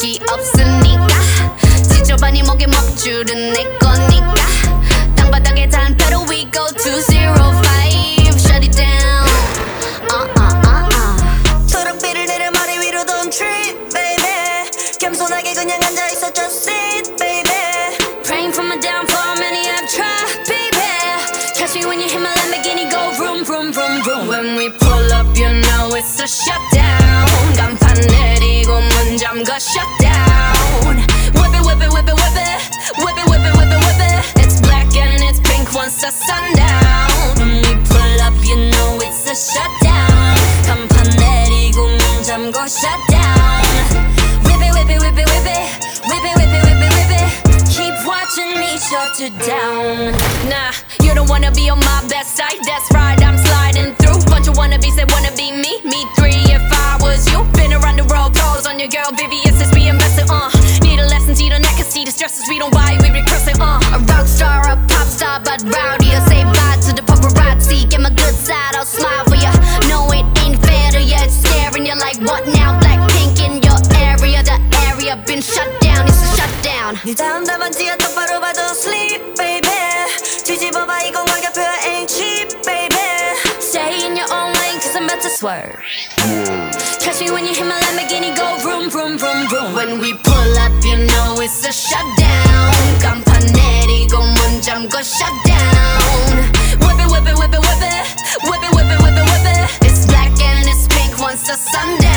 적이 없으니까 지저분이 목에 먹줄은 내 거니까 땅바닥에 단패로 we go 205 shut it down 초록빛을 내려 머리 위로 don't trip baby 겸손하게 그냥 앉아있어 just sit baby Praying for my downfall many have tried baby Catch me when you hit my Lamborghini go vroom vroom vroom vroom When we pull up you know it's a shutdown 간판 내리고 문 잠가 shutdown Whip it whip it whip it whip it Whip it whip it whip it whip it It's black and it's pink once the sundown When we pull up you know it's a shutdown 간판 내리고 문 잠가 shutdown Whip it whip it whip it whip it Whip it whip it whip it whip it Keep watching me shut it down Nah, you don't wanna be on my best side That's right, I'm sliding through Bunch of wannabes that wanna be me Me three if I was you Been around the world, pose on your girl VVS is we invested, Need a lesson, see the neck and see the stresses We don't buy, we recurse it, A rock star, a pop star, but rowdy I say bye to the paparazzi Get my good side, I'll smile for ya No, it ain't fair to ya It's staring you like what now? Blackpink in your area The area been shut down, it's a shutdown 네 다음 답안지야 똑바로 봐도 sleep baby 뒤집어봐 이건 가격표야 ain't cheap baby Stay in your own lane cause I'm about to swerve Catch me when you hit my Lamborghini go vroom vroom vroom vroom When we pull up you know it's a shutdown 간판 내리고 문 잠궈 shutdown Whip it whip it whip it whip it Whip it whip it whip it whip it It's black and it's pink once the sun down